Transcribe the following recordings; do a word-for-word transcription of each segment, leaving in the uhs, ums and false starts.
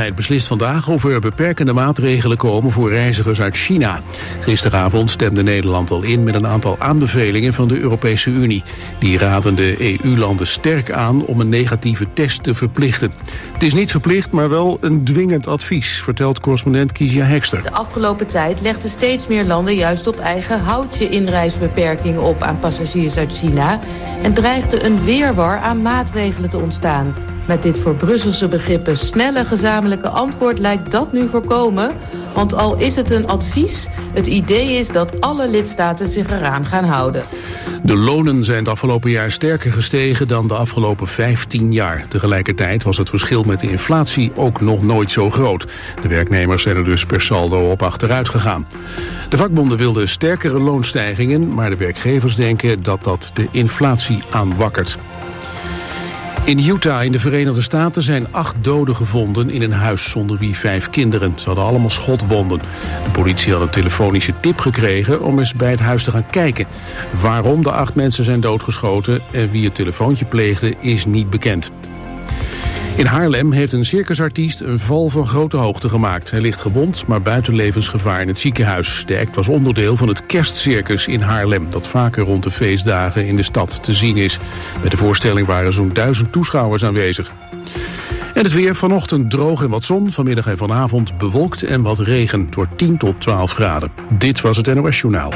overheid beslist vandaag of er beperkende maatregelen komen voor reizigers uit China. Gisteravond stemde Nederland al in met een aantal aanbevelingen van de Europese Unie. Die raden de E U-landen sterk aan om een negatieve test te verplichten. Het is niet verplicht, maar wel een dwingend advies, vertelt correspondent Kezia Hekster. De afgelopen tijd legden steeds meer landen juist op eigen houtje inreisbeperkingen op aan passagiers uit China en dreigde een weerwar aan maatregelen te ontstaan. Met dit voor Brusselse begrippen snelle gezamenlijke antwoord lijkt dat nu voorkomen. Want al is het een advies, het idee is dat alle lidstaten zich eraan gaan houden. De lonen zijn het afgelopen jaar sterker gestegen dan de afgelopen vijftien jaar. Tegelijkertijd was het verschil met de inflatie ook nog nooit zo groot. De werknemers zijn er dus per saldo op achteruit gegaan. De vakbonden wilden sterkere loonstijgingen, maar de werkgevers denken dat dat de inflatie aanwakkert. In Utah in de Verenigde Staten zijn acht doden gevonden in een huis, onder wie vijf kinderen. Ze hadden allemaal schotwonden. De politie had een telefonische tip gekregen om eens bij het huis te gaan kijken. Waarom de acht mensen zijn doodgeschoten en wie het telefoontje pleegde is niet bekend. In Haarlem heeft een circusartiest een val van grote hoogte gemaakt. Hij ligt gewond, maar buiten levensgevaar in het ziekenhuis. De act was onderdeel van het kerstcircus in Haarlem, dat vaker rond de feestdagen in de stad te zien is. Bij de voorstelling waren zo'n duizend toeschouwers aanwezig. En het weer: vanochtend droog en wat zon, vanmiddag en vanavond bewolkt en wat regen. Het wordt tien tot twaalf graden. Dit was het N O S Journaal.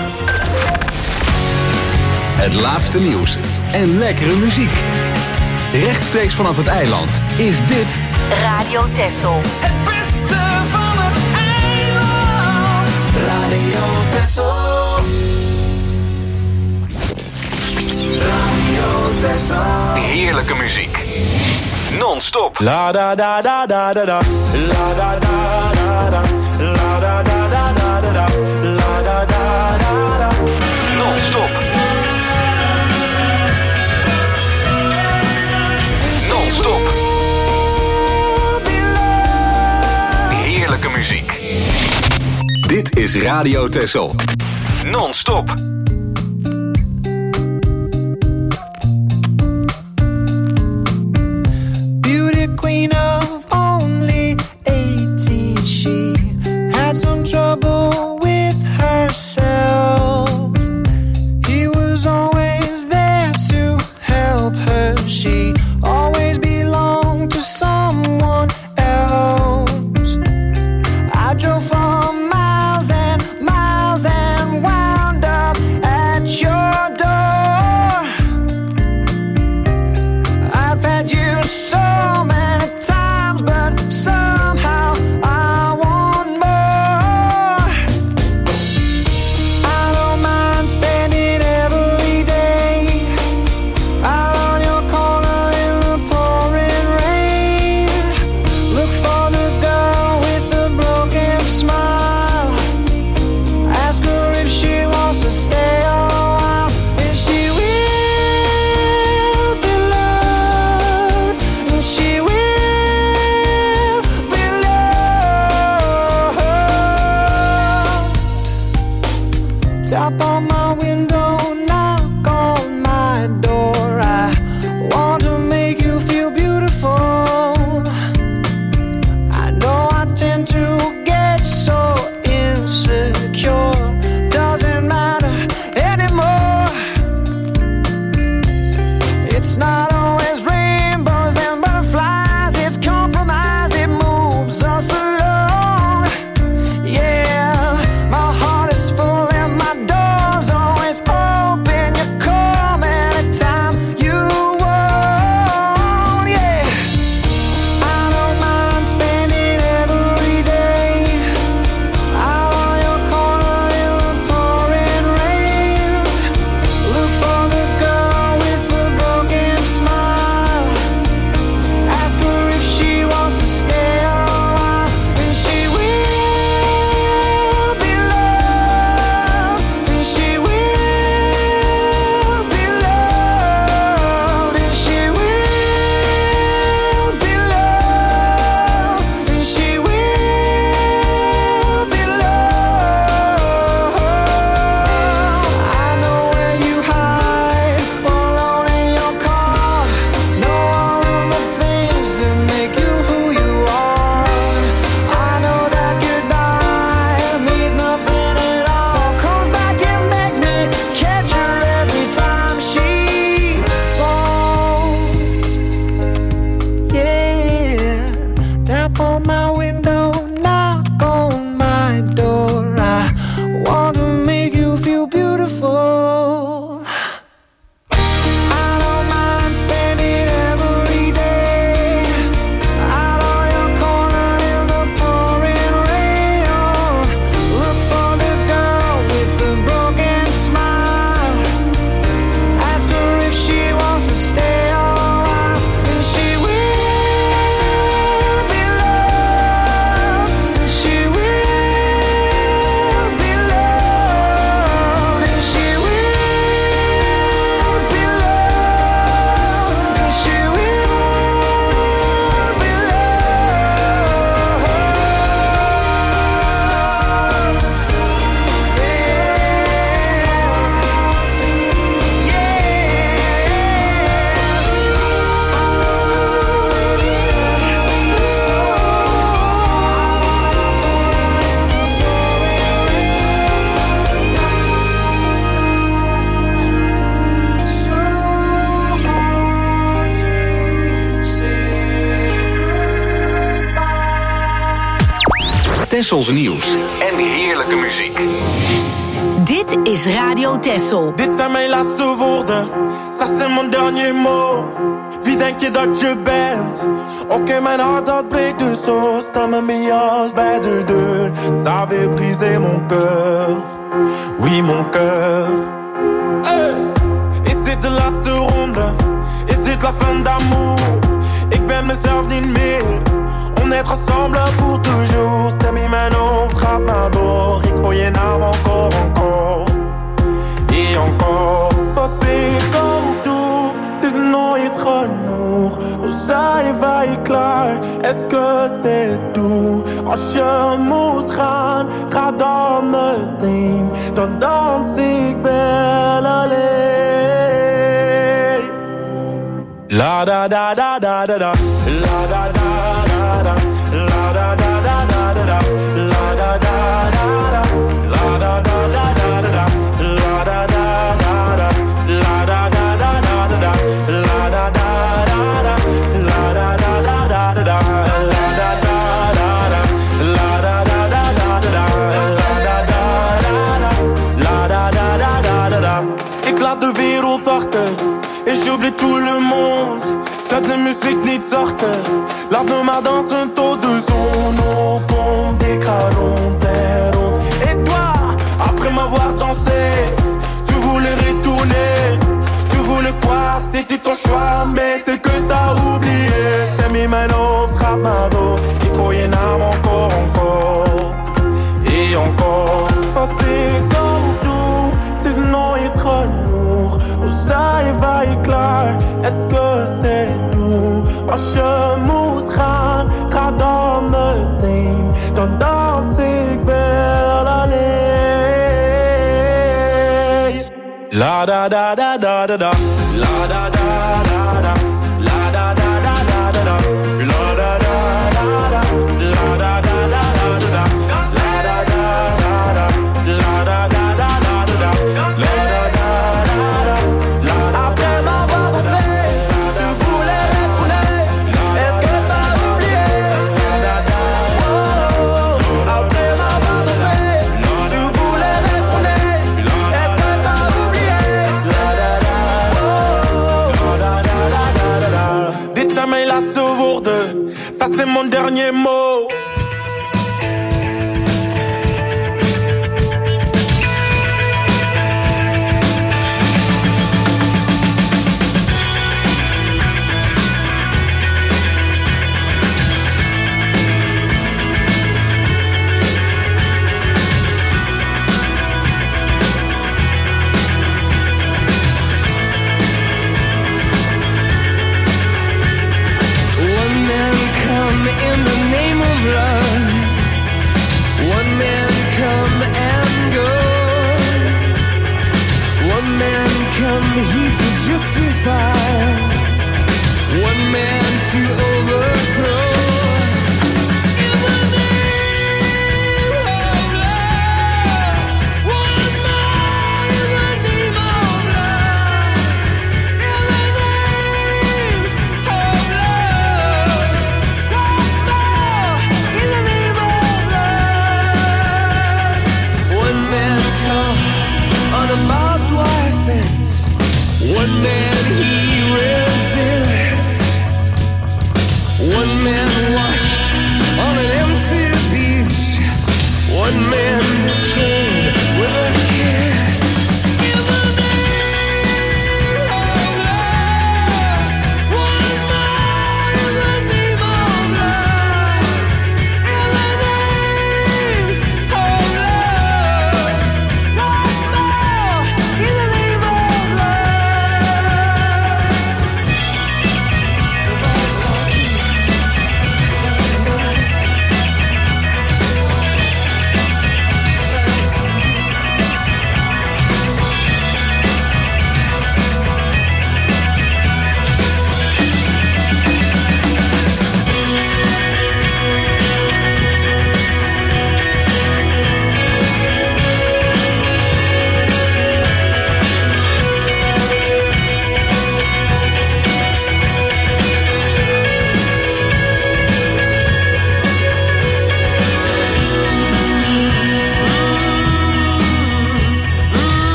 Het laatste nieuws en lekkere muziek. Rechtstreeks vanaf het eiland is dit Radio Texel. Het beste van het eiland. Radio Texel. Radio Texel. Heerlijke muziek. Non-stop. La da da da da da da. La da da da da. La da da da da da. La da da da da. Non-stop. Non-stop. Heerlijke muziek. Dit is Radio Texel. Non-stop. Beauty queen of only eighteen, she had some trouble with herself. He was always there to help her. She always belonged to someone else. I drove for miles and miles and wound up on my window, knock on my door. I want to make you feel beautiful. I don't mind spending every day out on your corner in the pouring rain. Oh, look for the girl with the broken smile. Ask her if she wants to stay a while, and she will be loved. And she will be loved. And she will be loved. And she will be Tessels nieuws en heerlijke muziek. Dit is Radio Tessel. Dit zijn mijn laatste woorden, ça c'est mon dernier mot. Wie denk je dat je bent? Oké, okay, mijn hart dat breekt dus zo. Sta met mijn jas bij de deur. Ça avait brisé mon cœur, oui mon cœur. Hey! Is dit de laatste ronde? Is dit la fin d'amour? Ik ben mezelf niet meer. On est ensemble pour toujours. Stem in mijn hoofd gaat maar door. Ik hoor je naam encore, encore. Et encore. Wat ik ook doe, het is nooit genoeg. Hoe zijn wij klaar? Est-ce que c'est tout? Als je moet gaan, ga dan meteen. Dan dans ik wel alleen. La da da da da da da. La da da. La da da da da da da, la da da da da, la da da da da da da, la da da da da, la da da da da da, la da da da da, la da da da da da, la da da da da, la da da da da da, la da da da da da. Ik laat de wereld achter, et j'oublie tout le monde. Zet de muziek niet zachter. Laat me maar dansen tot de zon opkomt. Ik ga rond en rond. Et toi, après m'avoir dansé, tu voulais retourner. Tu voulais quoi, c'était ton choix, mais c'est que t'as oublié. Stem in mijn hoofd gaat maar door. Ik hoor je naam encore, encore. Et encore. Wat ik ook doe, het is nooit genoeg. Hoe zijn wij klaar? Est-ce que c'est tout? Als je moet gaan, ga dan meteen. Dan dans ik wel alleen. La da da da da da da. La da da da da. La da da da da da da. La da da da da. La da da da da da. La da da da da. La da da da da da. La da da da da. Après m'avoir dansé, tu voulais retourner. Est-ce que t'as oublié? Après m'avoir dansé, tu voulais retourner. Est-ce que t'as oublié? Dit zijn mijn laatste woorden, ça c'est mon dernier mot. In the name of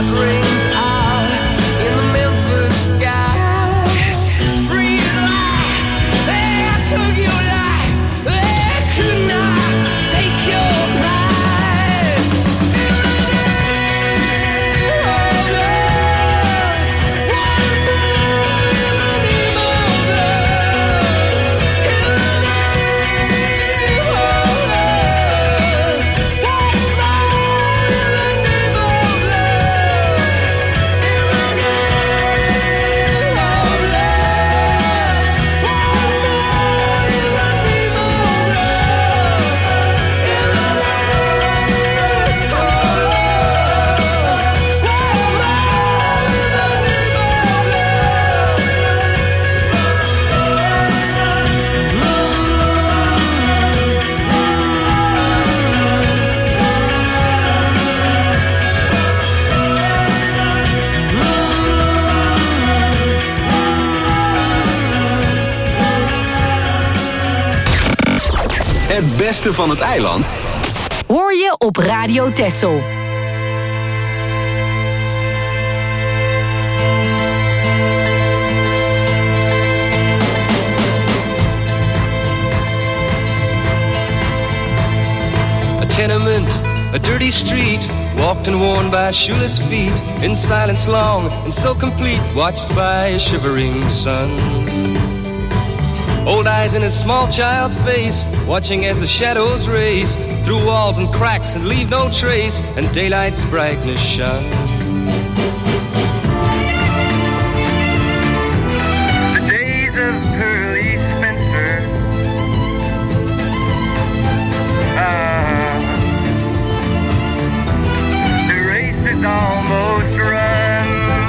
heart rings out in the Memphis sky. Free at last, they took your life, they could not take your pride. Oh, love, one more in the name of love. In the name of love, one more in the name of love. In the name of love, one more in the name of love. In the name of Het beste van het eiland Hoor je op Radio Texel. a tenement, a dirty street, walked and worn by shoeless feet, in silence long and so complete, watched by a shivering sun. Old eyes in a small child's face, watching as the shadows race through walls and cracks and leave no trace, and daylight's brightness shone. The days of Pearly Spencer, ah, the race is almost run.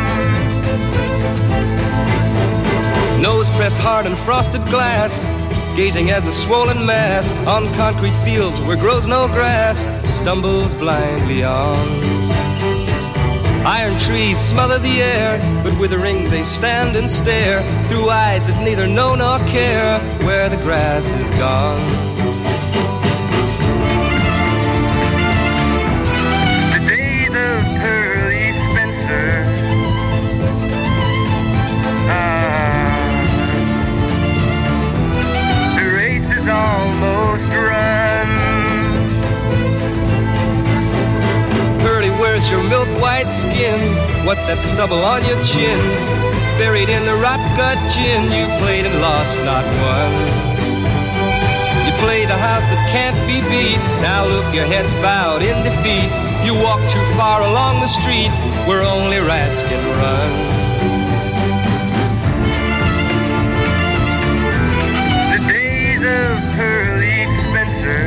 Nose pressed hard on frosted glass, gazing as the swollen mass on concrete fields where grows no grass stumbles blindly on. Iron trees smother the air, but withering they stand and stare through eyes that neither know nor care where the grass is gone. The days of Pearly Spencer, ah, almost run. Pearly, where's your milk white skin? What's that stubble on your chin? Buried in the rot gut gin, you played and lost, not won. You played the house that can't be beat. Now look, your head's bowed in defeat. You walk too far along the street where only rats can run. Of Pearly Spencer,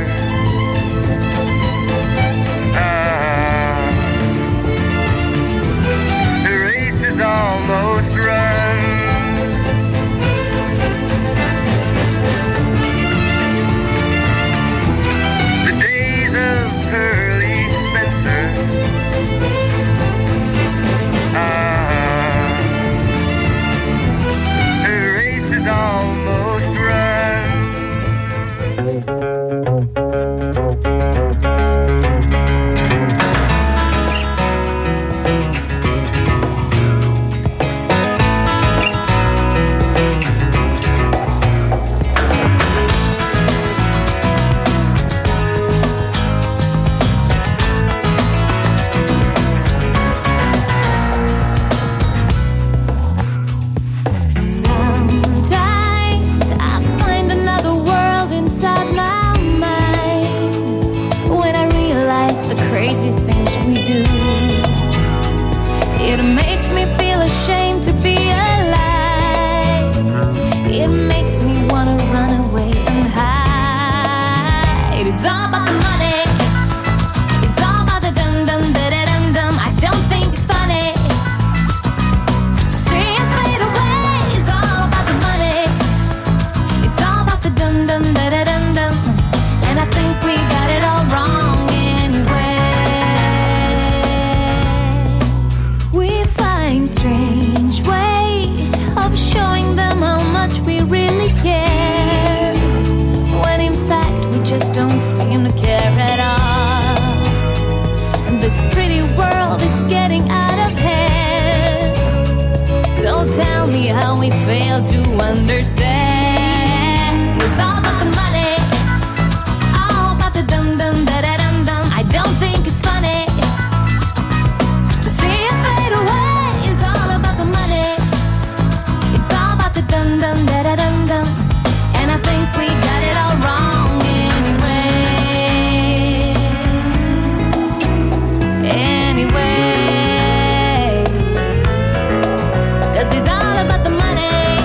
ah, the race is almost run. The days of Pearly Spencer, ah, the race is almost run. Don't seem to care. how we fail to understand. It's all about the money, all about the dum dum da da dum dum. I don't think it's funny to see us fade away. It's all about the money, it's all about the dum dum da da dum dum. And I think we got it all wrong anyway. Anyway, 'cause it's all about the money.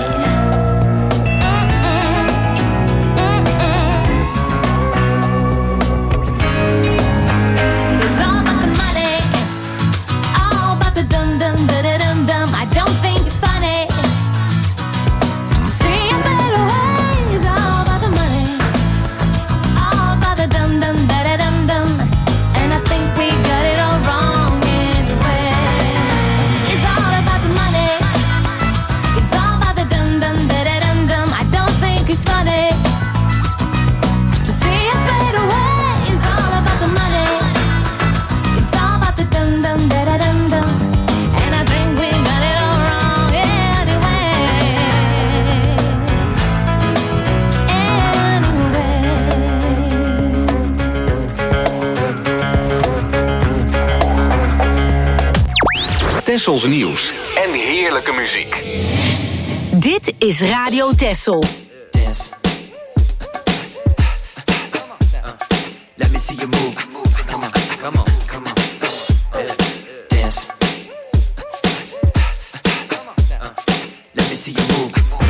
Mm-mm. Mm-mm. It's all about the money, all about the dum dum da da dum dum. I don't think it's funny to see us fade away. It's all about the money, all about the dum dum da da dum dum. And I think we got it all wrong anyway. It's all about the money, it's all about the dum dum da da dum dum. I don't think it's funny to see us fade away. It's all about the money, it's all about the dum dum da da dum dum. And I think we got it all wrong anyway. Tessels nieuws en heerlijke muziek. Dit is Radio Tessel. Dance. Let me see you move. Come on, come on, come on. Dance. Let me see you move.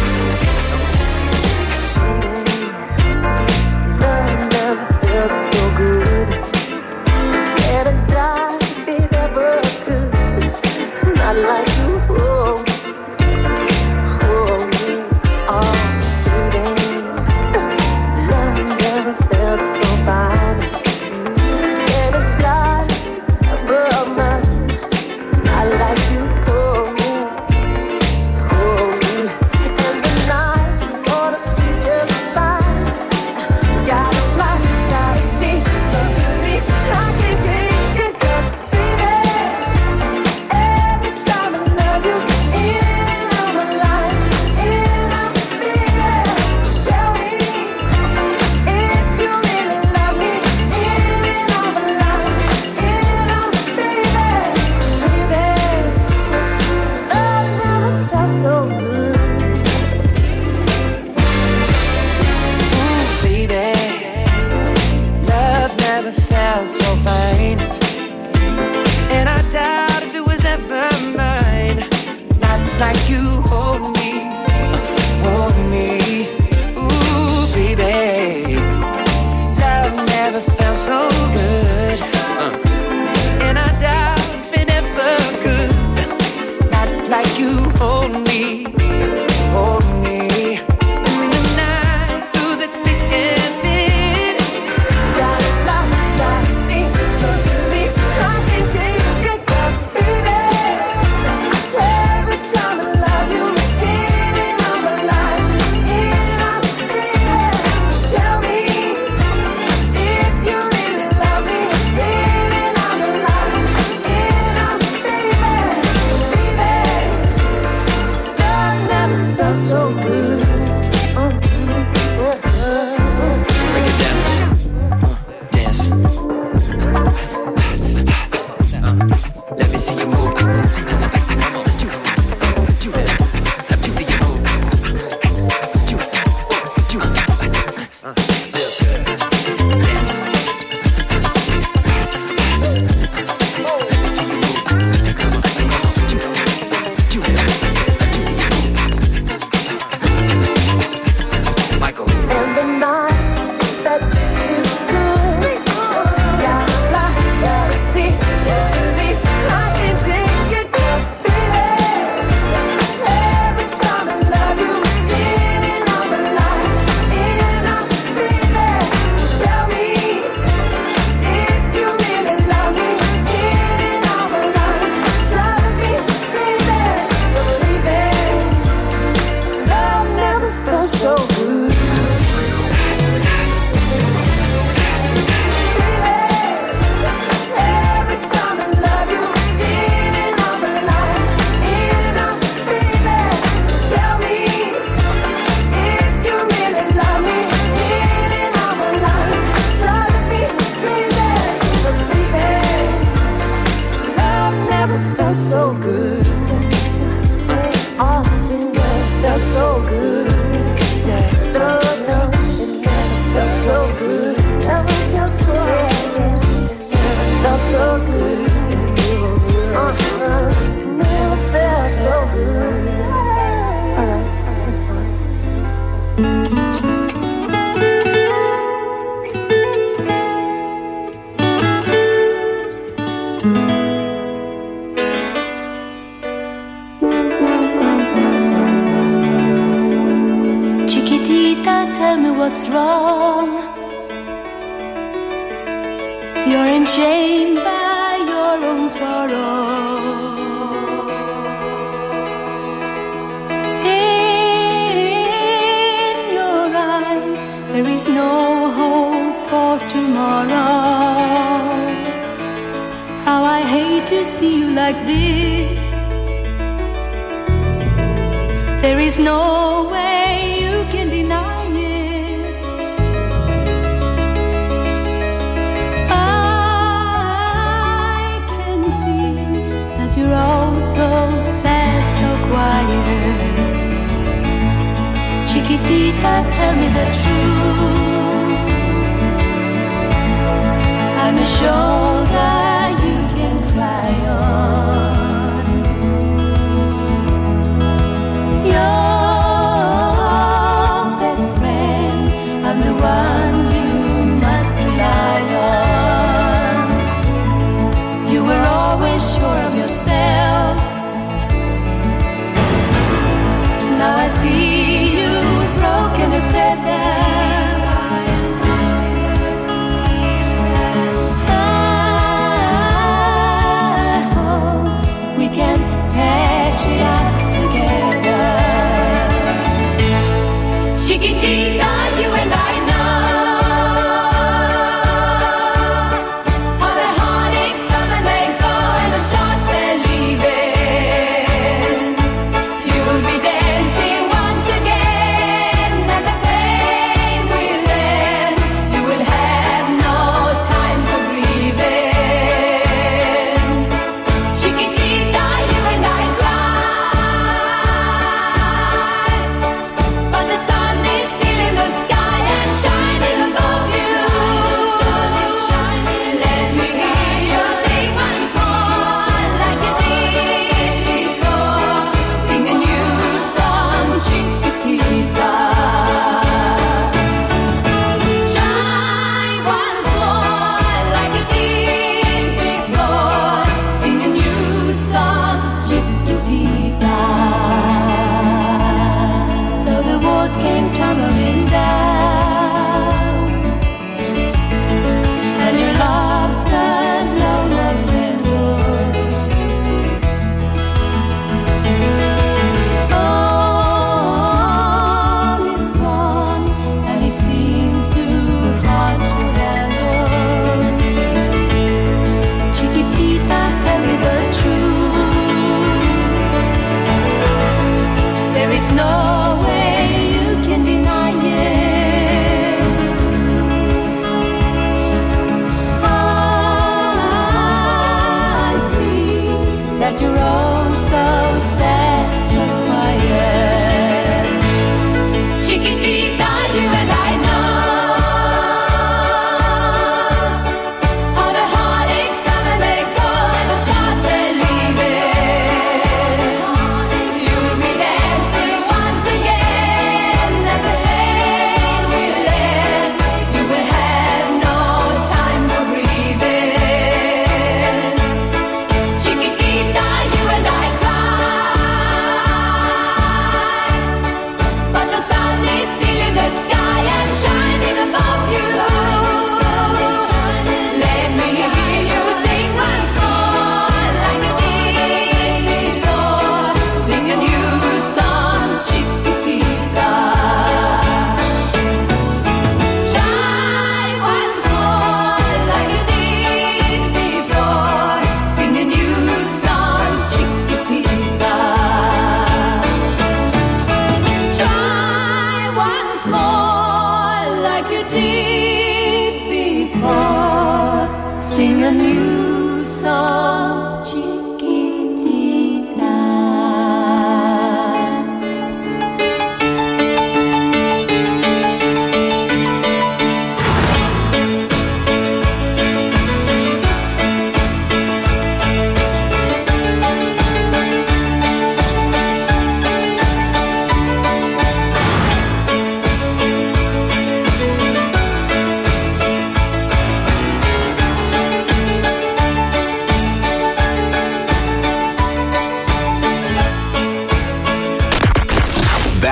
Love never felt so good. Can't have died if it ever could. Not like you, oh, oh, me, oh, baby. Love never felt so fine. Can't have died above mine. Not like you, oh, me, oh, me. And the night is gonna be just fine. Gotta fly, gotta see, baby, I can take it, 'cause baby, every time I love you, in on my life, in on baby, tell me if you really love me, in on my life, in on baby, baby, 'cause love never felt so good. Ooh, baby, love never felt so fine. And I doubt if it was ever mine. Not like you hold me, hold me. Ooh, baby, love never felt so good. Uh. And I doubt if it ever could. Not like you hold me, hold me. In the night, through the thick and thin. Gotta fly, gotta see, baby, I can take it, 'cause baby, every time I love you, it's in on my life, in on baby, tell me if you really love me, it's in on my life, in on baby, baby, love never felt so good. Oh, oh, oh. Break it down. Uh, dance. Uh, let me see you move. Come on, come on. Let me see you move. Uh, uh, dance. Let me see you move. Come on, come on. Let me see you move. Michael. And the nights that is good. Gotta fly, gotta see, baby, I can take it, 'cause baby, good. Oh, it felt so good. Yeah, so no, it never felt so good. Never felt so good. Never felt so good. Uh, never felt so good. All right, that's fine. Tell me what's wrong. You're enchained by your own sorrow. In your eyes there is no hope for tomorrow. How I hate to see you like this. There is no way you can deny. You're all so sad, so quiet. Chiquitita, tell me the truth. I'm a shoulder you can cry on. Your best friend, I'm the one you must rely on. You were always sure of yourself. Now I see you broken and feathered. I hope we can patch it up together. Chiquitita, you and I know. The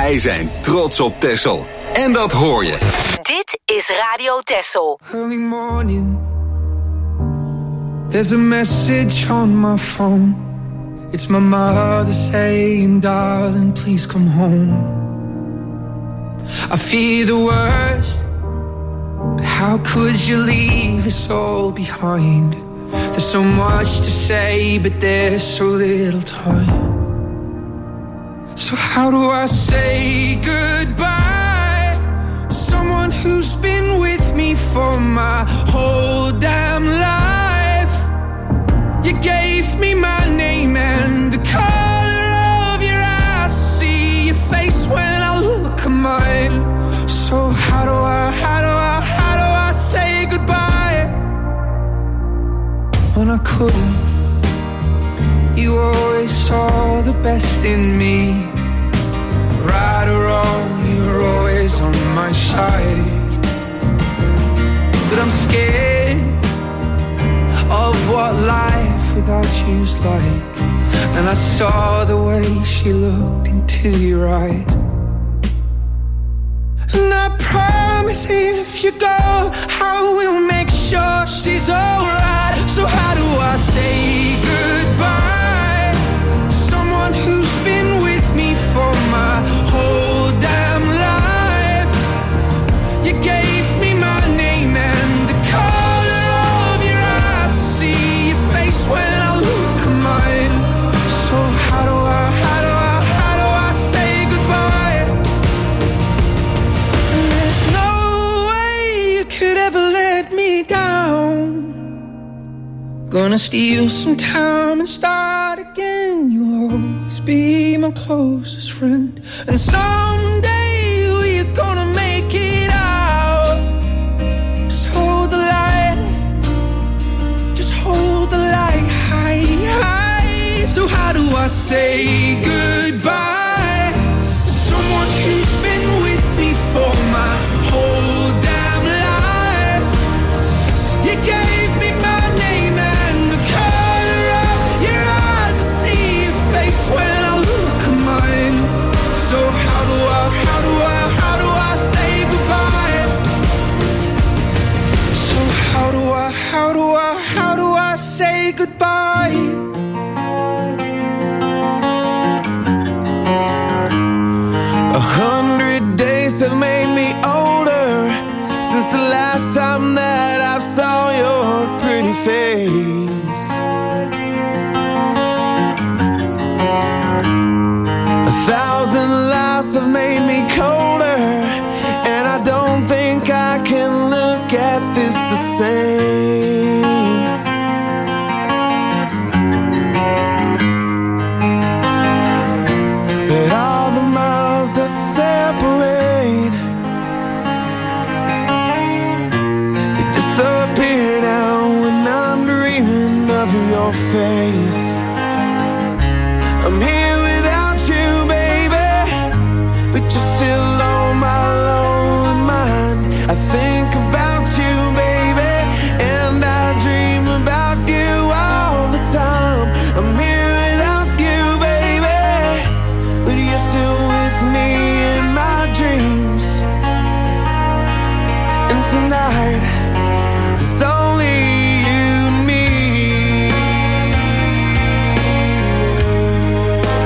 Wij zijn trots op Texel. En dat hoor je. Dit is Radio Texel. Early morning, there's a message on my phone. It's my mother saying, darling, please come home. I fear the worst, but how could you leave us all behind? There's so much to say, but there's so little time. So how do I say goodbye? Someone who's been with me for my whole damn life. You gave me my name and the color of your eyes. See your face when I look at mine. So how do I, how do I, how do I say goodbye? When I couldn't, you always saw the best in me. Right or wrong, you were always on my side. But I'm scared of what life without you's like. And I saw the way she looked into your eyes. And I promise if you go, I will make sure she's alright. So how do I say goodbye? Someone who's been with me for my whole damn life. You gave me my name and the color of your eyes. See your face when I look at mine. So how do I, how do I, how do I say goodbye? And there's no way you could ever let me down. Gonna steal some time and start again. You'll always be my closest friend. And someday we're gonna make it out. Just hold the light. Just hold the light high, high. So how do I say goodbye? Someone who's been with me for my whole damn life. You gave me my name and the color of your eyes. I see your face when I look at mine. So how do I, how do I, how do I say goodbye? So how do I, how do I, how do I say goodbye? A hundred days have made me older since the last time that I saw your pretty face. A thousand lives have made me colder, and I don't think I can look at this the same. But all the miles that separate, they disappear now when I'm dreaming of your face. I'm here without you, baby, but you're still on my lonely mind. I think about you, baby, and I dream about you all the time. I'm here without you, baby, but you're still with me in my dreams. And tonight, it's only you and me.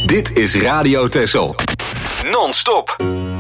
Dit is Radio Texel. Non-stop.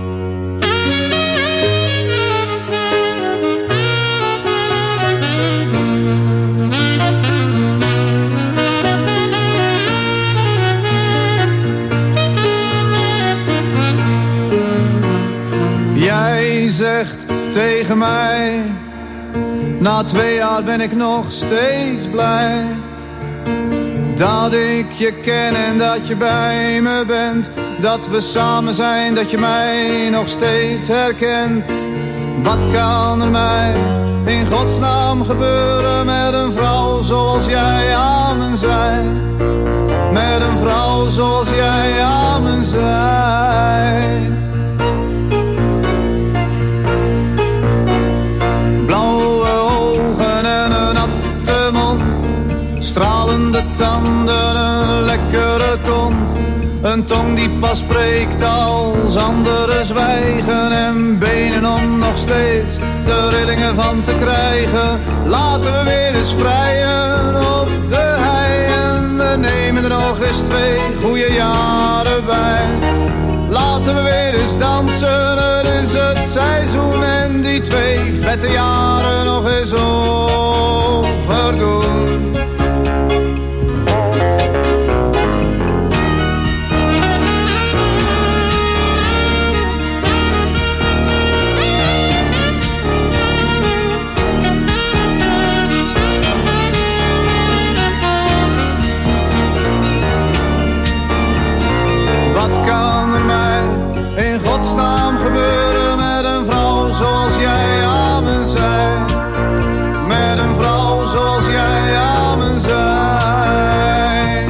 Jij zegt tegen mij, na twee jaar ben ik nog steeds blij dat ik je ken en dat je bij me bent, dat we samen zijn, dat je mij nog steeds herkent. Wat kan er mij in godsnaam gebeuren met een vrouw zoals jij aan me zij? Met een vrouw zoals jij aan me zij. Blauwe ogen en een natte mond, stralende tanden, een lekkere kont. Een tong die pas spreekt als anderen zwijgen. En benen om nog steeds de rillingen van te krijgen. Laten we weer eens vrijen op de hei. En we nemen er nog eens twee goede jaren bij. Laten we weer eens dansen, het is het seizoen. En die twee vette jaren nog eens overdoen. Wat kan er mij in godsnaam gebeuren met een vrouw zoals jij aan me zij? Met een vrouw zoals jij aan me zij.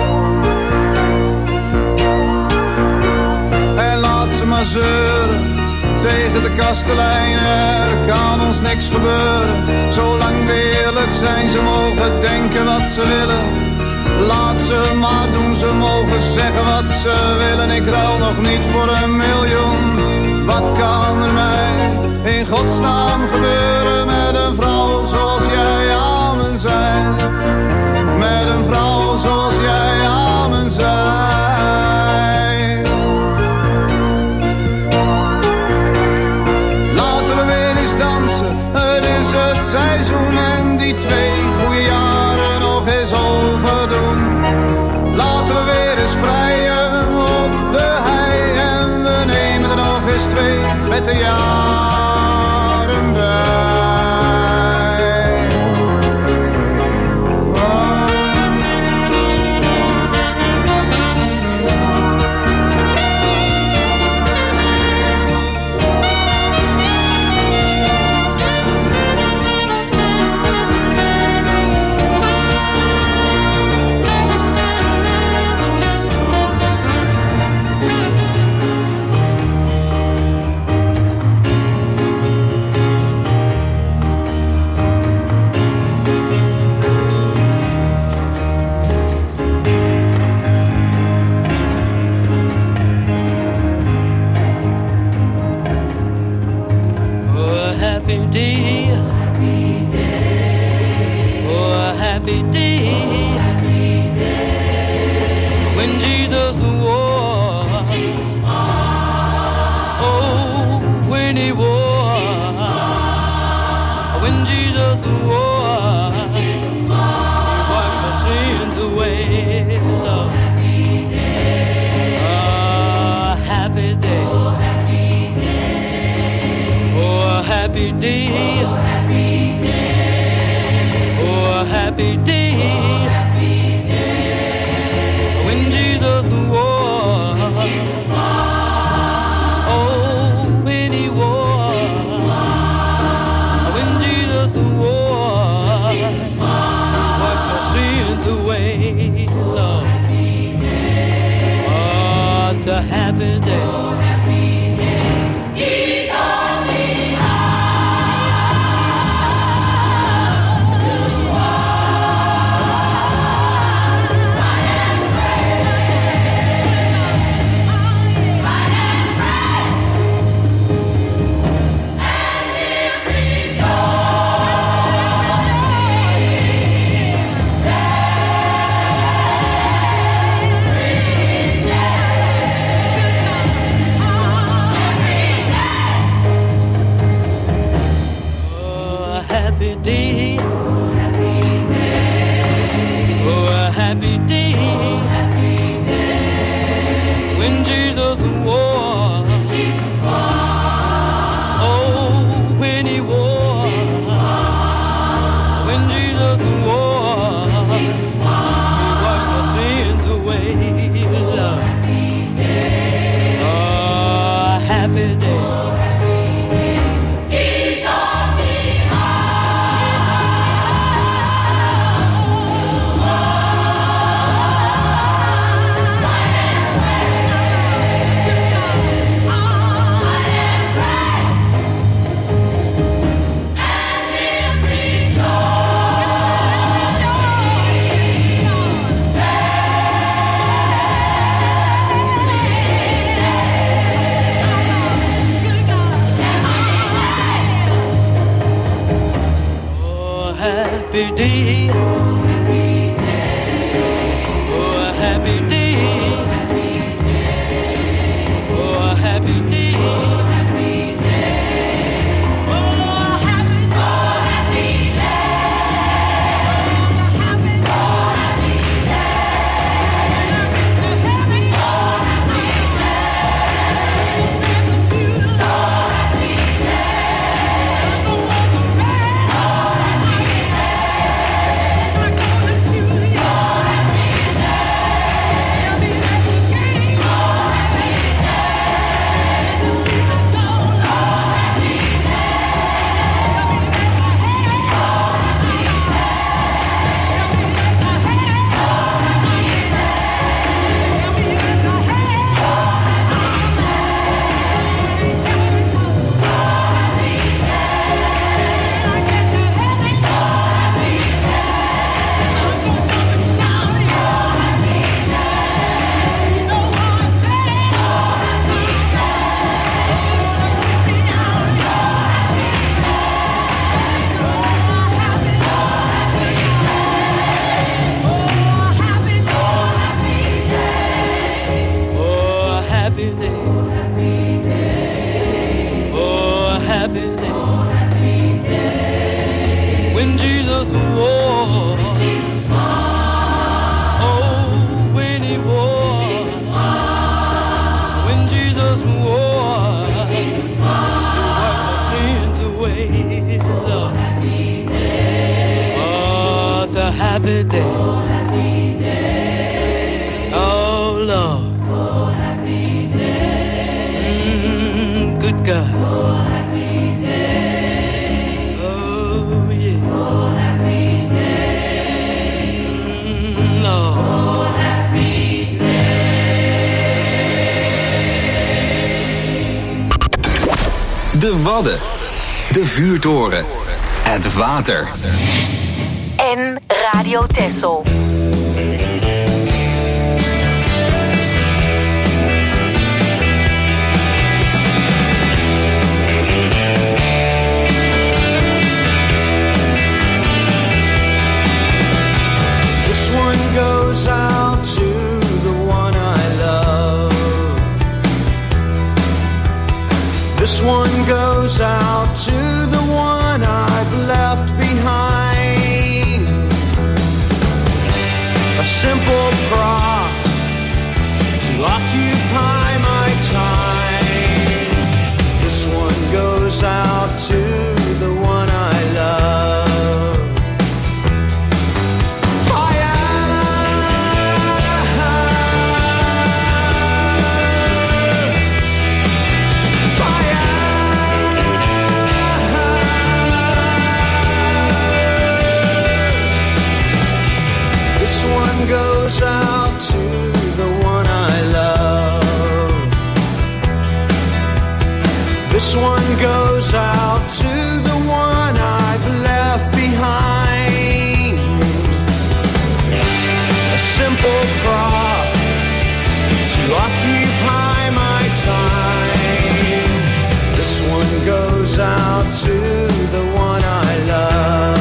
En laat ze maar zeuren tegen de kastelein. Er kan ons niks gebeuren, zolang we eerlijk zijn. Ze mogen denken wat ze willen, laat ze maar doen, ze mogen zeggen wat ze willen. Ik ruil nog niet voor een miljoen. Wat kan er mij in godsnaam gebeuren met een vrouw zoals jij aan me zij? Met een vrouw zoals jij aan me zij. Laten we weer eens dansen, het is het seizoen. En die twee goede jaren nog eens overdoen. Laten we weer eens vrijen op de hei. En we nemen er nog eens twee vette jaren bij. Yeah. Jesus wore, oh, when he wore, when Jesus wore, he washed my sins away. Oh, happy day. Happy day, oh a happy day, oh a happy day, oh happy day, oh happy day, oh happy day, oh happy day. When Jesus wore, oh, when he wore, when Jesus wore, he washed my sins away. Lord. Oh, it's a happy day. Oh, Lord. Mm, good God. De Wadden, de vuurtoren, het water. En Radio Texel. This one goes out to the one I love. This one goes out to the one I've left behind. A simple prop to occupy my time. This one goes out to the one I love. Goes out to the one I love. This one goes out to the one I've left behind. A simple prop to occupy my time. This one goes out to the one I love.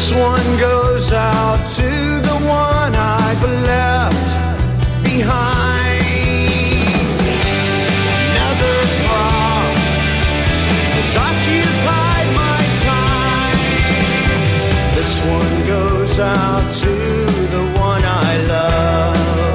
This one goes out to the one I've left behind. Another bar has occupied my time. This one goes out to the one I love.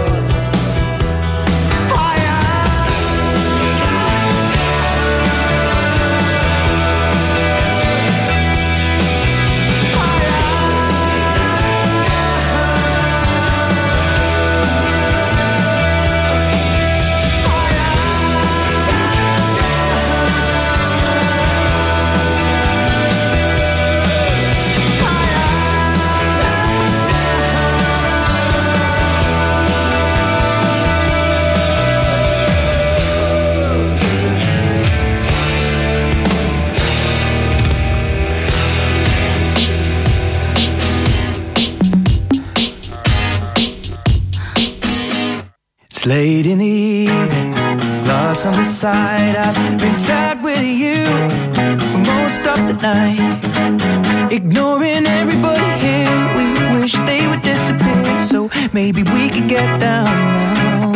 Late in the evening, glass on the side. I've been sad with you for most of the night, ignoring everybody here. We wish they would disappear, so maybe we could get down now.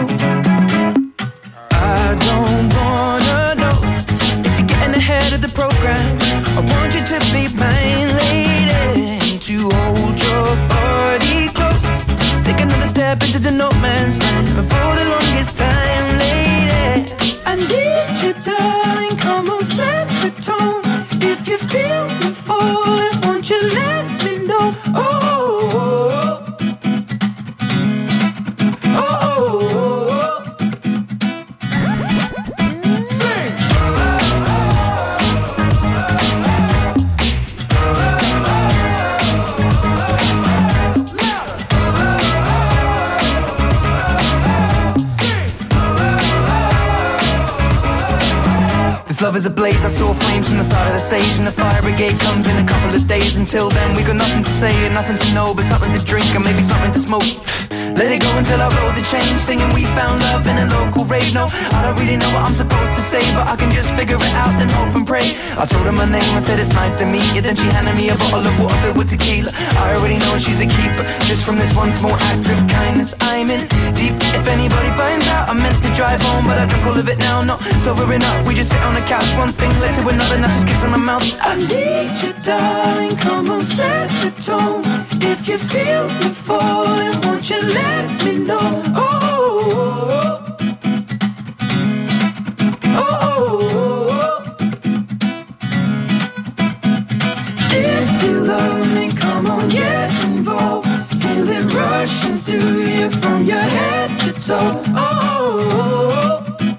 I don't wanna know if you're getting ahead of the program. I want you to be mine, lady, to hold your body close. Take another step into the no man's land for the longest time, lady. I need you, darling. Come on, set the tone. If you feel me falling, won't you let me know? Oh, oh, oh, oh, oh. Sing. Love is ablaze, I saw flames from the side of the stage, and the fire brigade comes in a couple of days. Until then we got nothing to say and nothing to know, but something to drink and maybe something to smoke. Let it go until our roads are changed, singing we found love in a local rave. No, I don't really know what I'm supposed to say, but I can just figure it out, then hope and pray. I told her my name, I said it's nice to meet you, then she handed me a bottle of water filled with tequila. I already know she's a keeper, just from this one small act of kindness. I'm in deep, if anybody finds out, I meant to drive home, but I drunk all of it now. Not sobering up, we just sit on the couch, one thing led to another, now just kiss on my mouth. I need you, darling, come on, set the tone. If you feel me falling, won't you let me know? Oh, oh, oh, oh, oh. If you love me, come on, get involved. Feel it rushing through you from your head to toe. Oh, oh, oh.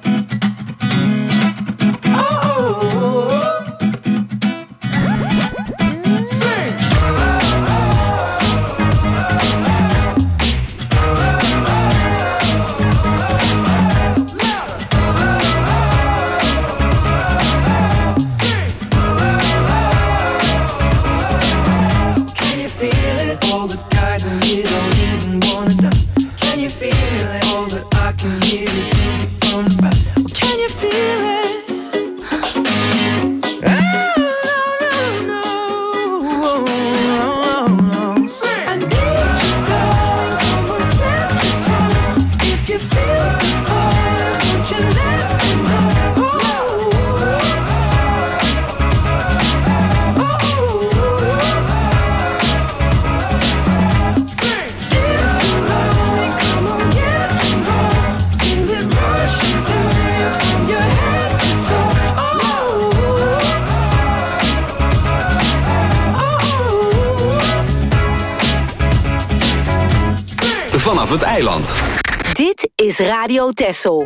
Vanaf het eiland. Dit is Radio Texel.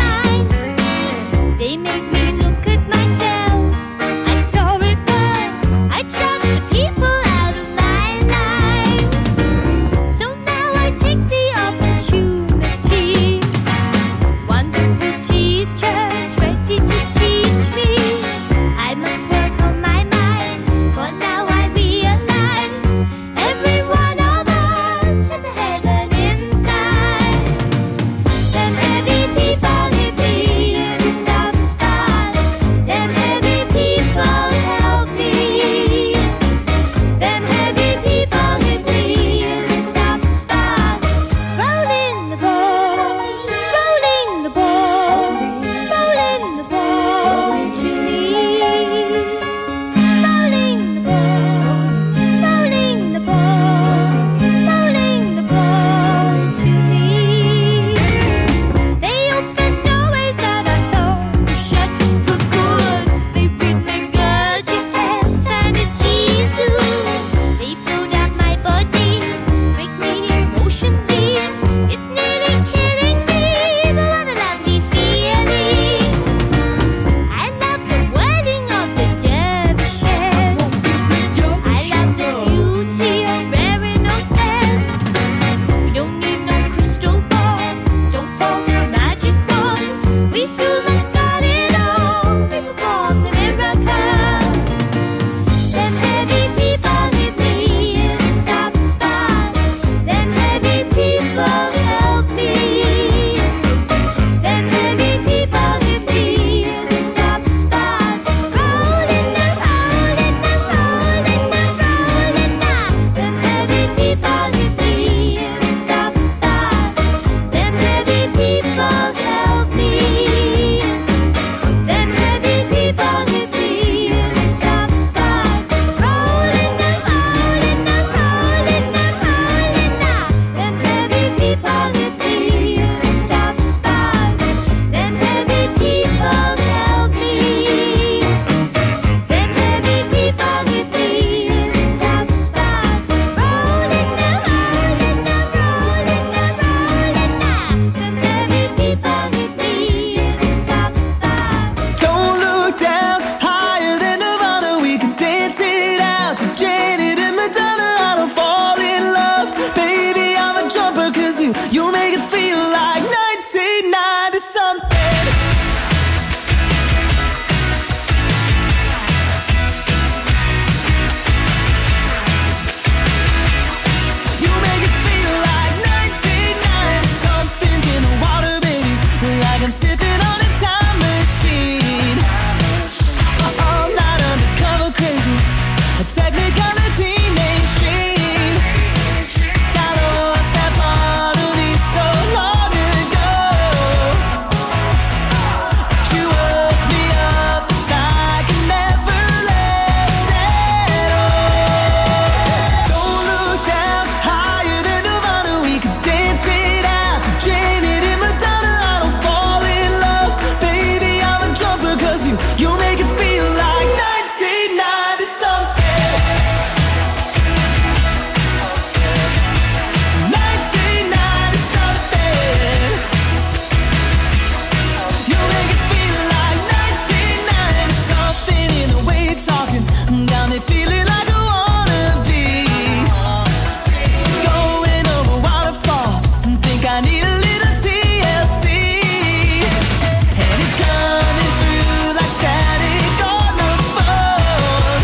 They make me look at myself. I saw it burn. feel like nineteen ninety something. You make it feel like nineteen ninety something in the water, baby, like I'm sipping on a time machine. All night undercover crazy, a technicolor teenage dream. 'Cause I lost that part of me so long ago. But you woke me up, it's like I never left at all. So don't look down, higher than Nirvana, we could dance it out to Janet and Madonna. I don't fall in love, baby, I'm a jumper, 'cause you, you make it feel like nineteen ninety something. nineteen ninety something. You make it feel like nineteen ninety something in the way you're talking. Got me feeling like I wanna be going over waterfalls. Think I need a little T L C. And it's coming through like static on the phone.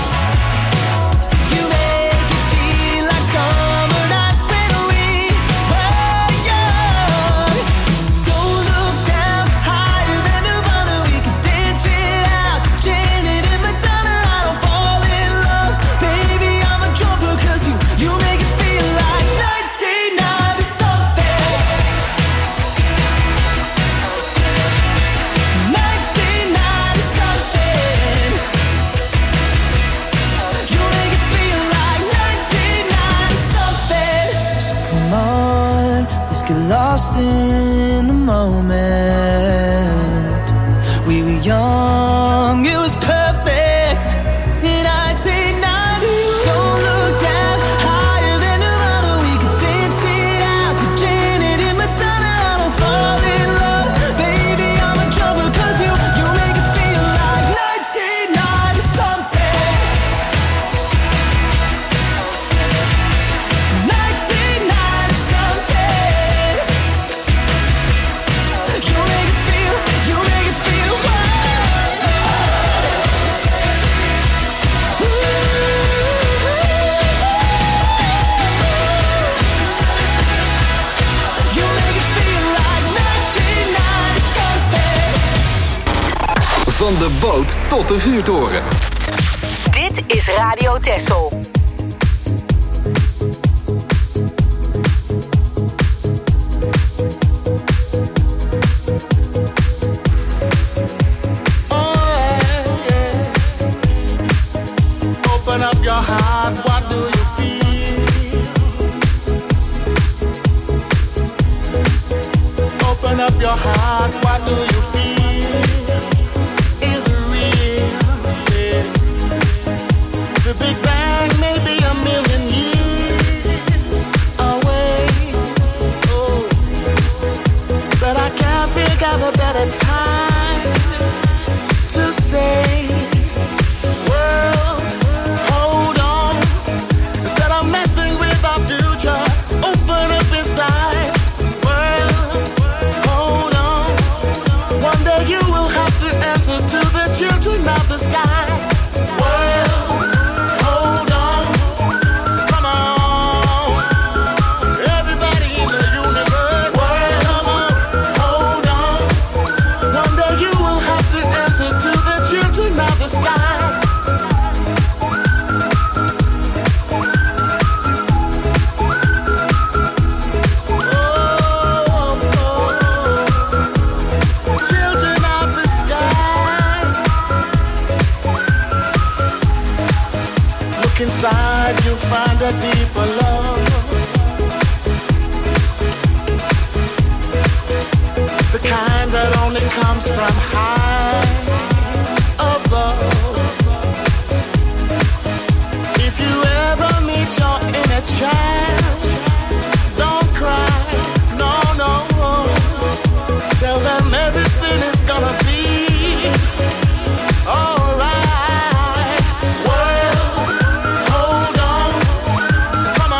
You make it feel like summer nights when we were young. So don't look down, higher than Nirvana, we could dance it out to Janet and Madonna. I don't fall in love, baby, I'm a jumper, 'cause you, you make it feel like nineteen ninety something. nineteen ninety something. You make it feel like nineteen ninety something. So come on, let's get lost in the moment. We were young, it was perfect in nineteen ninety. Don't look down, higher than Nirvana, we could dance it out to Janet and Madonna. I don't fall in love, baby, I'm a jumper, 'cause you, you make it feel like nineteen ninety something. nineteen ninety something. You make it feel, you make it feel Ooh. You make it feel like nineteen ninety something. Van de boot tot de vuurtoren. Dit is Radio Texel. Open up your heart, what do you feel? Open up your heart, what do you feel? Is it real? Yeah. The Big Bang may be a million years away. Oh, but I can't think of a better time to say, world, hold on. Instead of messing with our future, open up inside. World, hold on. One day you will have to answer to the children of the sky. World, hold on. Come on. Everybody in the universe. World, come on. Hold on. One day you will have to answer to the children of the sky. Children of the sky. Look inside, you'll find a deeper love. The kind that only comes from high above. If you ever meet your inner child, don't cry, no, no. Tell them everything is gonna be alright. World, hold on. Come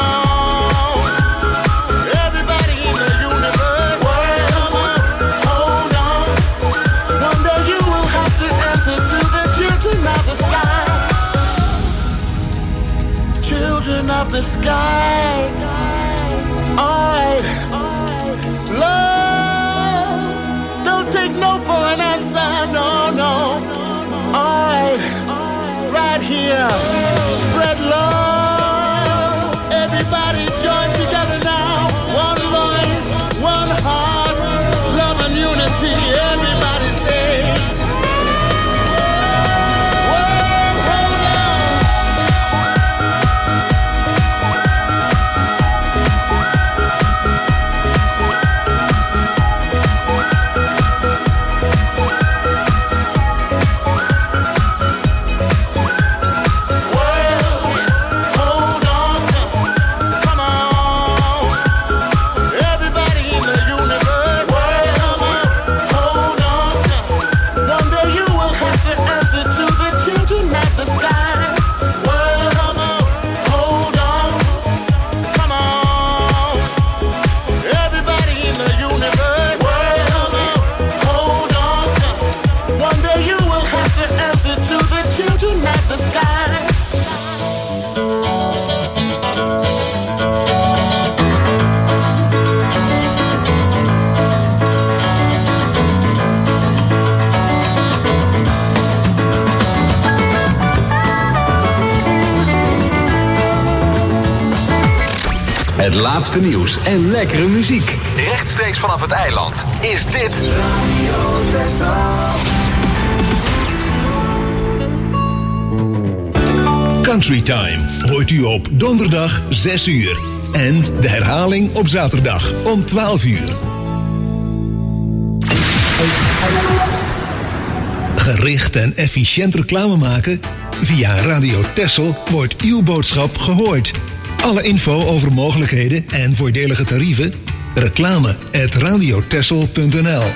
Het laatste nieuws en lekkere muziek. Rechtstreeks vanaf het eiland is dit Radio Texel. Country Time hoort u op donderdag zes uur. En de herhaling op zaterdag om twaalf uur. Gericht en efficiënt reclame maken? Via Radio Texel wordt uw boodschap gehoord. Alle info over mogelijkheden en voordelige tarieven? Reclame at radiotexel punt n l.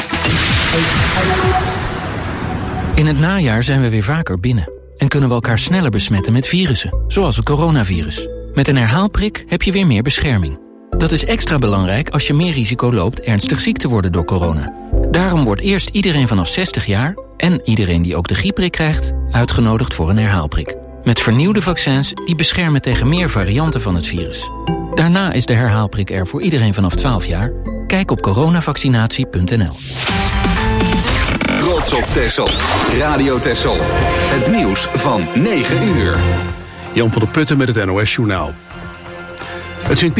In het najaar zijn we weer vaker binnen. En kunnen we elkaar sneller besmetten met virussen, zoals het coronavirus. Met een herhaalprik heb je weer meer bescherming. Dat is extra belangrijk als je meer risico loopt ernstig ziek te worden door corona. Daarom wordt eerst iedereen vanaf zestig jaar... en iedereen die ook de griepprik krijgt, uitgenodigd voor een herhaalprik. Met vernieuwde vaccins die beschermen tegen meer varianten van het virus. Daarna is de herhaalprik er voor iedereen vanaf twaalf jaar. Kijk op coronavaccinatie punt n l. Trots op Texel. Radio Texel. Het nieuws van negen uur. Jan van der Putten met het N O S Journaal. Het Sint